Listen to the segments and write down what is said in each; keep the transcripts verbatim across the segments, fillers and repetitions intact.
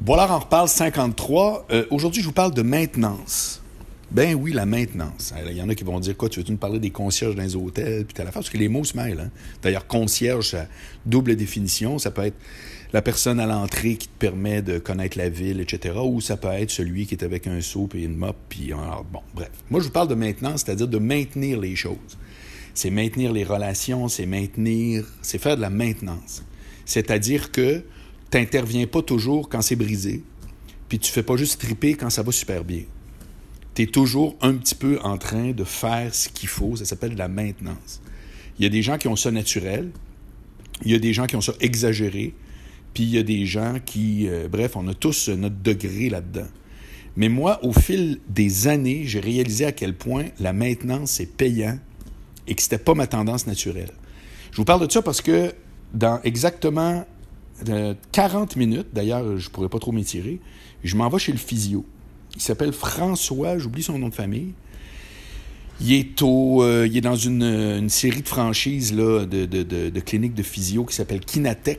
Voilà, on reparle cinquante-trois. Euh, aujourd'hui, je vous parle de maintenance. Ben oui, la maintenance. Il y en a qui vont dire, quoi, tu veux-tu nous parler des concierges dans les hôtels, puis t'as l'affaire, parce que les mots se mêlent. Hein? D'ailleurs, concierge, ça double définition. Ça peut être la personne à l'entrée qui te permet de connaître la ville, et cetera. Ou ça peut être celui qui est avec un seau et une mop, puis alors, bon, bref. Moi, je vous parle de maintenance, c'est-à-dire de maintenir les choses. C'est maintenir les relations, c'est maintenir, c'est faire de la maintenance. C'est-à-dire que tu n'interviens pas toujours quand c'est brisé, puis tu ne fais pas juste triper quand ça va super bien. Tu es toujours un petit peu en train de faire ce qu'il faut, ça s'appelle de la maintenance. Il y a des gens qui ont ça naturel, il y a des gens qui ont ça exagéré, puis il y a des gens qui... Euh, bref, on a tous notre degré là-dedans. Mais moi, au fil des années, j'ai réalisé à quel point la maintenance, c'est payant et que c'était pas ma tendance naturelle. Je vous parle de ça parce que dans exactement euh, quarante minutes, d'ailleurs, je pourrais pas trop m'étirer, je m'en vais chez le physio. Il s'appelle François, j'oublie son nom de famille. Il est, au, euh, il est dans une, une série de franchises là, de, de, de, de cliniques de physio qui s'appelle Kinatech.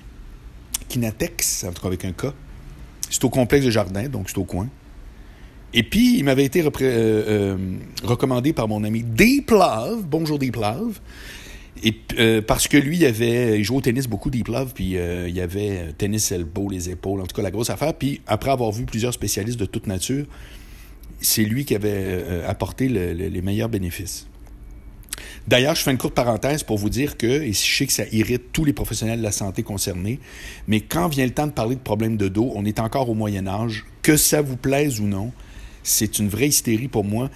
Kinatex, en tout cas avec un K. C'est au complexe de Jardin, donc c'est au coin. Et puis, il m'avait été repré- euh, euh, recommandé par mon ami Deep Love. Bonjour Deep Love. Et, euh, parce que lui, il, avait, il jouait au tennis beaucoup, Deep Love, puis euh, il y avait tennis elbow, les épaules, en tout cas la grosse affaire. Puis après avoir vu plusieurs spécialistes de toute nature, c'est lui qui avait euh, apporté le, le, les meilleurs bénéfices. D'ailleurs, je fais une courte parenthèse pour vous dire que, et je sais que ça irrite tous les professionnels de la santé concernés, mais quand vient le temps de parler de problèmes de dos, on est encore au Moyen-Âge, que ça vous plaise ou non, c'est une vraie hystérie pour moi.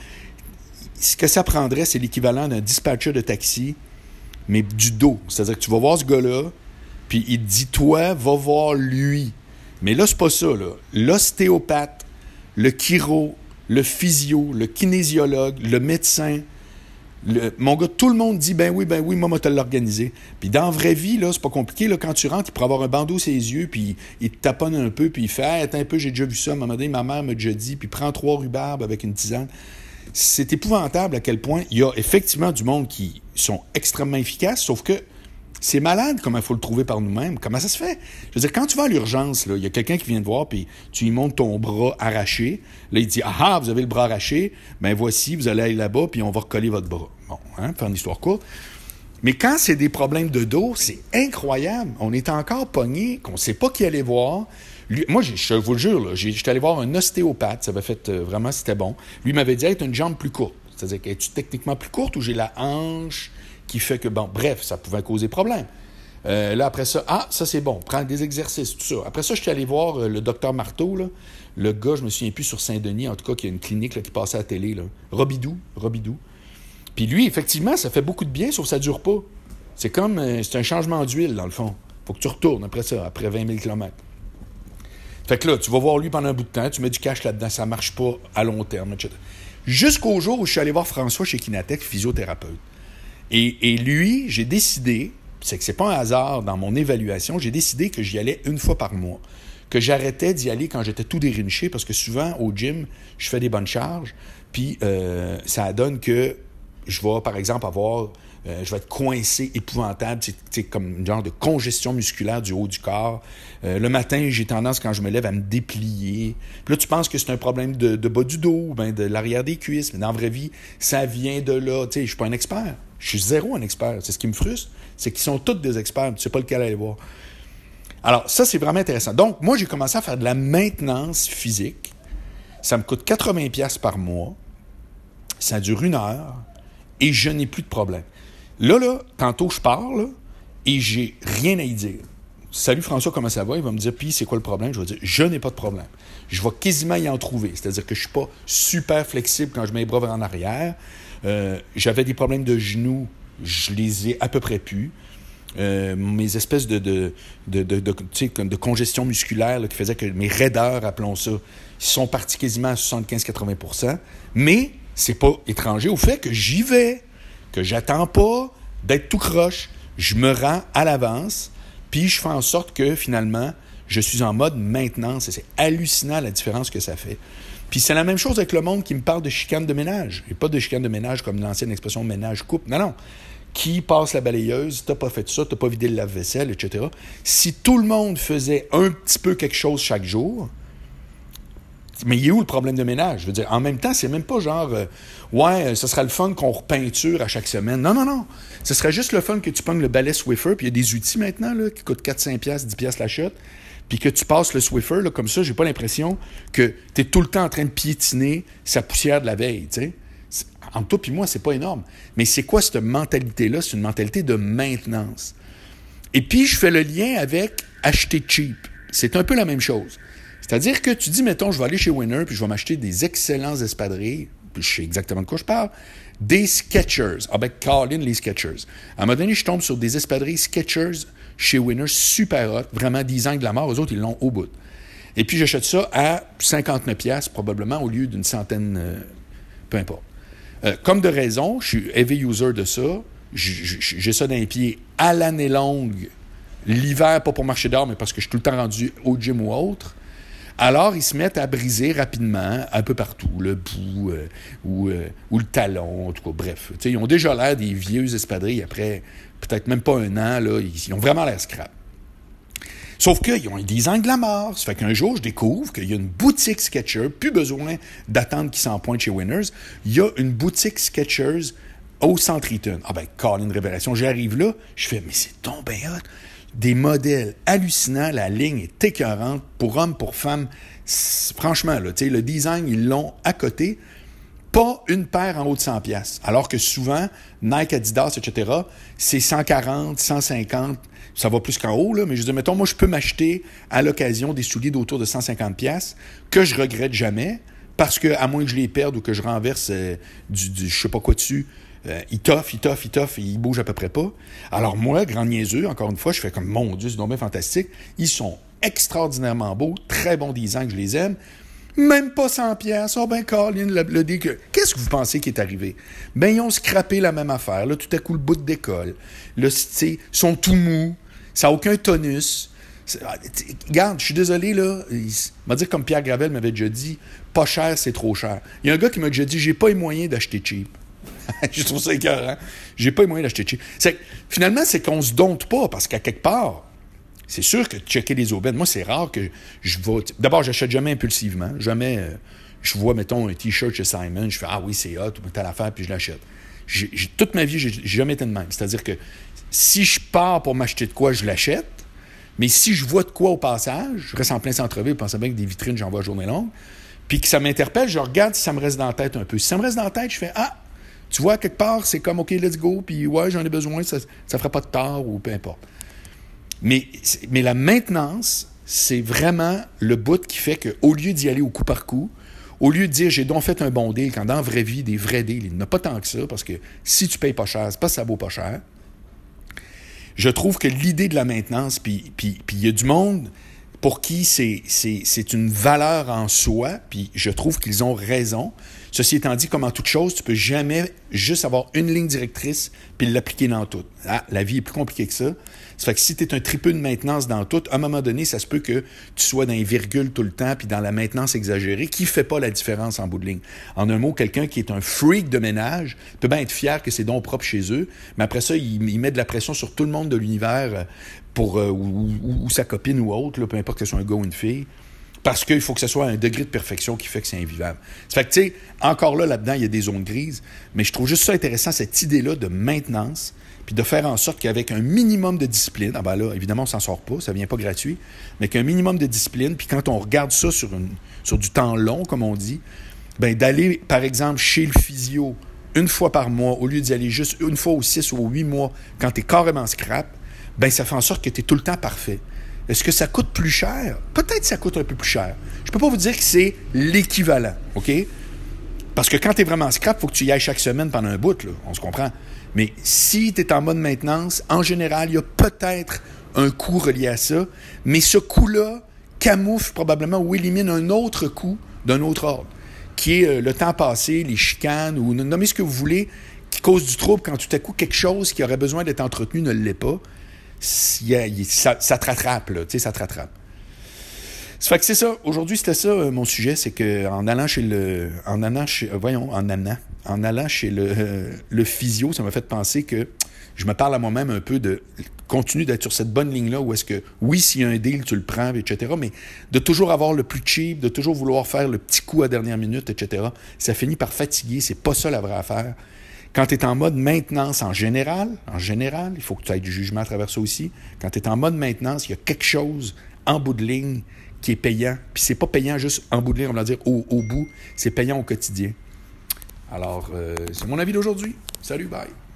Ce que ça prendrait, c'est l'équivalent d'un dispatcher de taxi, mais du dos. C'est-à-dire que tu vas voir ce gars-là, puis il te dit, toi, va voir lui. Mais là, c'est pas ça, là. L'ostéopathe, le chiro, le physio, le kinésiologue, le médecin, le, mon gars, tout le monde dit, ben oui, ben oui, moi, moi, te l'organiser. Puis dans la vraie vie, là, c'est pas compliqué, là, quand tu rentres, il pourrait avoir un bandeau sur les yeux, puis il te taponne un peu, puis il fait, hey, attends un peu, j'ai déjà vu ça, à un moment donné, ma mère m'a déjà dit, puis prends trois rhubarbes avec une tisane. C'est épouvantable à quel point il y a effectivement du monde qui sont extrêmement efficaces, sauf que c'est malade comment il faut le trouver par nous-mêmes. Comment ça se fait? Je veux dire, quand tu vas à l'urgence, il y a quelqu'un qui vient te voir, puis tu lui montres ton bras arraché. Là, il dit, ah ah, vous avez le bras arraché, ben voici, vous allez aller là-bas, puis on va recoller votre bras. Bon, hein, faire une histoire courte. Mais quand c'est des problèmes de dos, c'est incroyable. On est encore pogné, qu'on ne sait pas qui aller voir. Lui, moi, je vous le jure, là, j'étais allé voir un ostéopathe, ça avait fait euh, vraiment, c'était bon. Lui m'avait dit, hey, t'as une jambe plus courte. C'est-à-dire, es-tu techniquement plus courte ou j'ai la hanche qui fait que, bon, bref, ça pouvait causer problème. Euh, là, après ça, ah, ça c'est bon, prendre des exercices, tout ça. Après ça, je suis allé voir euh, le docteur Marteau, là, le gars, je me souviens plus, sur Saint-Denis, en tout cas, qui a une clinique là, qui passait à la télé, là. Robidou, Robidou. Puis lui, effectivement, ça fait beaucoup de bien, sauf que ça dure pas. C'est comme, euh, c'est un changement d'huile, dans le fond. Faut que tu retournes après ça, après vingt mille kilomètres. Fait que là, tu vas voir lui pendant un bout de temps, tu mets du cash là-dedans, ça marche pas à long terme, et cetera. Jusqu'au jour où je suis allé voir François chez Kinatech, physiothérapeute. Et, et lui, j'ai décidé, c'est que c'est pas un hasard dans mon évaluation, j'ai décidé que j'y allais une fois par mois. Que j'arrêtais d'y aller quand j'étais tout dérinché, parce que souvent, au gym, je fais des bonnes charges, puis euh, ça donne que je vais, par exemple, avoir... Euh, je vais être coincé, épouvantable, c'est, c'est comme une genre de congestion musculaire du haut du corps. Euh, le matin, j'ai tendance, quand je me lève, à me déplier. Puis là, tu penses que c'est un problème de, de bas du dos, ben de l'arrière des cuisses, mais dans la vraie vie, ça vient de là. Tu sais, je suis pas un expert. Je suis zéro un expert. C'est ce qui me frustre, c'est qu'ils sont tous des experts, tu sais pas lequel aller voir. Alors, ça, c'est vraiment intéressant. Donc, moi, j'ai commencé à faire de la maintenance physique. Ça me coûte quatre-vingts dollars par mois. Ça dure une heure et je n'ai plus de problème. Là, là, tantôt, je parle et j'ai rien à y dire. Salut François, comment ça va? Il va me dire, puis c'est quoi le problème? Je vais dire, je n'ai pas de problème. Je vais quasiment y en trouver. C'est-à-dire que je ne suis pas super flexible quand je mets les bras vers en arrière. Euh, j'avais des problèmes de genoux, je les ai à peu près plus. Euh, mes espèces de, de, de, de, de, tu sais, de congestion musculaire là, qui faisaient que mes raideurs, appelons ça, ils sont partis quasiment à soixante-quinze à quatre-vingts pour cent. Mais c'est pas étranger au fait que j'y vais, que j'attends pas d'être tout croche. Je me rends à l'avance, puis je fais en sorte que, finalement, je suis en mode maintenance. Et c'est hallucinant la différence que ça fait. Puis c'est la même chose avec le monde qui me parle de chicane de ménage. Et pas de chicane de ménage comme l'ancienne expression ménage-couple. Non, non. qui passe la balayeuse, t'as pas fait ça, t'as pas vidé le lave-vaisselle, et cetera. Si tout le monde faisait un petit peu quelque chose chaque jour, mais il est où le problème de ménage? Je veux dire, en même temps, c'est même pas genre, euh, ouais, ce serait le fun qu'on repeinture à chaque semaine. Non, non, non. Ce serait juste le fun que tu pognes le balai Swiffer, puis il y a des outils maintenant là, qui coûtent quatre cinq piastres, dix piastres la shot, puis que tu passes le Swiffer, là, comme ça, j'ai pas l'impression que tu es tout le temps en train de piétiner sa poussière de la veille, tu sais. Entre toi et moi, c'est pas énorme. Mais c'est quoi cette mentalité-là? C'est une mentalité de maintenance. Et puis, je fais le lien avec acheter cheap. C'est un peu la même chose. C'est-à-dire que tu dis, mettons, je vais aller chez Winner, puis je vais m'acheter des excellents espadrilles, puis je sais exactement de quoi je parle, des Skechers. Ah ben, Colin, les Skechers. À un moment donné, je tombe sur des espadrilles Skechers chez Winner, super hot, vraiment design de la mort. Eux autres, ils l'ont au bout. Et puis, j'achète ça à cinquante-neuf piastres, probablement, au lieu d'une centaine, euh, peu importe. Euh, comme de raison, je suis heavy user de ça. J'ai ça dans les pieds à l'année longue. L'hiver, pas pour marcher dehors, mais parce que je suis tout le temps rendu au gym ou autre. Alors, ils se mettent à briser rapidement, un peu partout, le bout euh, ou, euh, ou le talon, en tout cas, bref. T'sais, ils ont déjà l'air des vieux espadrilles après peut-être même pas un an. Là, ils, ils ont vraiment l'air scrap. Sauf qu'ils ont un design de la mort. Ça fait qu'un jour, je découvre qu'il y a une boutique Skechers, plus besoin d'attendre qu'ils s'en pointent chez Winners. Il y a une boutique Skechers au Centre Eaton. Ah ben, Colin, révélation. J'arrive là, je fais, mais c'est tombé hot. Des modèles hallucinants, la ligne est écœurante, pour hommes, pour femmes. Franchement, là, tu sais, le design, ils l'ont à côté. Pas une paire en haut de cent piastres. Alors que souvent, Nike, Adidas, et cetera, c'est cent quarante, cent cinquante. Ça va plus qu'en haut, là, mais je dis, mettons, moi, je peux m'acheter à l'occasion des souliers d'autour de cent cinquante piastres que je regrette jamais, parce que, à moins que je les perde ou que je renverse euh, du, du je sais pas quoi dessus, euh, il toffe, il toffe, il toffe, et il bouge à peu près pas. Alors moi, grand niaiseux, encore une fois, je fais comme, mon Dieu, c'est donc bien fantastique. Ils sont extraordinairement beaux, très bon design, je les aime. Même pas cent piastres. Oh ben, Colin, le, le dé... Qu'est-ce que vous pensez qui est arrivé? Ben, ils ont scrappé la même affaire. Là, tout à coup, le bout de décolle. Là, tu sais, ils sont tout mous. Ça n'a aucun tonus. Regarde, je suis désolé, là. Il m'a dit, comme Pierre Gravel m'avait déjà dit, pas cher, c'est trop cher. Il y a un gars qui m'a déjà dit, j'ai pas les moyens d'acheter cheap. Je trouve ça écœurant. J'ai pas les moyens d'acheter cheap. C'est, finalement, c'est qu'on se dompte pas, parce qu'à quelque part, c'est sûr que checker les aubaines, moi, c'est rare que je vais... D'abord, j'achète jamais impulsivement. Jamais, euh, je vois, mettons, un T-shirt chez Simon, je fais « Ah oui, c'est hot » ou « telle affaire », puis je l'achète. J'ai, j'ai, toute ma vie, j'ai, j'ai jamais été de même. C'est-à-dire que si je pars pour m'acheter de quoi, je l'achète. Mais si je vois de quoi au passage, je reste en plein centre-ville, je pense bien que des vitrines, j'en vois à journée longue, puis que ça m'interpelle, je regarde si ça me reste dans la tête un peu. Si ça me reste dans la tête, je fais « Ah, tu vois, quelque part, c'est comme « OK, let's go », puis « Ouais, j'en ai besoin, ça ne ferait pas de tort » ou peu importe. Mais, mais la maintenance, c'est vraiment le bout qui fait qu'au lieu d'y aller au coup par coup, au lieu de dire « j'ai donc fait un bon deal », quand dans la vraie vie, des vrais deals, il n'y en a pas tant que ça, parce que si tu payes pas cher, c'est pas que ça vaut pas cher. Je trouve que l'idée de la maintenance, puis il y a du monde pour qui c'est, c'est, c'est une valeur en soi, puis je trouve qu'ils ont raison. Ceci étant dit, comme en toute chose, tu peux jamais juste avoir une ligne directrice puis l'appliquer dans tout. Ah, la vie est plus compliquée que ça. Ça fait que si tu es un tripeux de maintenance dans tout, à un moment donné, ça se peut que tu sois dans les virgules tout le temps puis dans la maintenance exagérée qui fait pas la différence en bout de ligne. En un mot, quelqu'un qui est un freak de ménage peut bien être fier que c'est donc propre chez eux, mais après ça, il, il met de la pression sur tout le monde de l'univers pour euh, ou, ou, ou sa copine ou autre, là, peu importe que ce soit un gars ou une fille. Parce qu'il faut que ce soit un degré de perfection qui fait que c'est invivable. Ça fait que, tu sais, encore là, là-dedans, il y a des zones grises, mais je trouve juste ça intéressant, cette idée-là de maintenance, puis de faire en sorte qu'avec un minimum de discipline, ah ben là, évidemment, on s'en sort pas, ça vient pas gratuit, mais qu'un minimum de discipline, puis quand on regarde ça sur, une, sur du temps long, comme on dit, ben d'aller, par exemple, chez le physio une fois par mois, au lieu d'y aller juste une fois aux six ou aux huit mois, quand tu es carrément scrap, ben ça fait en sorte que tu es tout le temps parfait. Est-ce que ça coûte plus cher? Peut-être que ça coûte un peu plus cher. Je peux pas vous dire que c'est l'équivalent, OK? Parce que quand tu es vraiment scrap, il faut que tu y ailles chaque semaine pendant un bout, là. On se comprend. Mais si tu es en mode maintenance, en général, il y a peut-être un coût relié à ça, mais ce coût-là camoufle probablement ou élimine un autre coût d'un autre ordre, qui est euh, le temps passé, les chicanes, ou nommez ce que vous voulez, qui cause du trouble quand tout à coup quelque chose qui aurait besoin d'être entretenu ne l'est pas. Ça, ça te rattrape, là, tu sais, ça te rattrape. Ça fait que c'est ça. Aujourd'hui, c'était ça, euh, mon sujet, c'est qu'en allant chez le... En allant chez... Euh, voyons, en allant. En allant chez le, euh, le physio, ça m'a fait penser que je me parle à moi-même un peu de continue d'être sur cette bonne ligne-là où est-ce que, oui, s'il y a un deal, tu le prends, et cetera, mais de toujours avoir le plus cheap, de toujours vouloir faire le petit coup à dernière minute, et cetera, ça finit par fatiguer. C'est pas ça la vraie affaire. Quand tu es en mode maintenance en général, en général, il faut que tu aies du jugement à travers ça aussi. Quand tu es en mode maintenance, il y a quelque chose en bout de ligne qui est payant. Puis c'est pas payant juste en bout de ligne, on va dire au, au bout, c'est payant au quotidien. Alors, euh, c'est mon avis d'aujourd'hui. Salut, bye!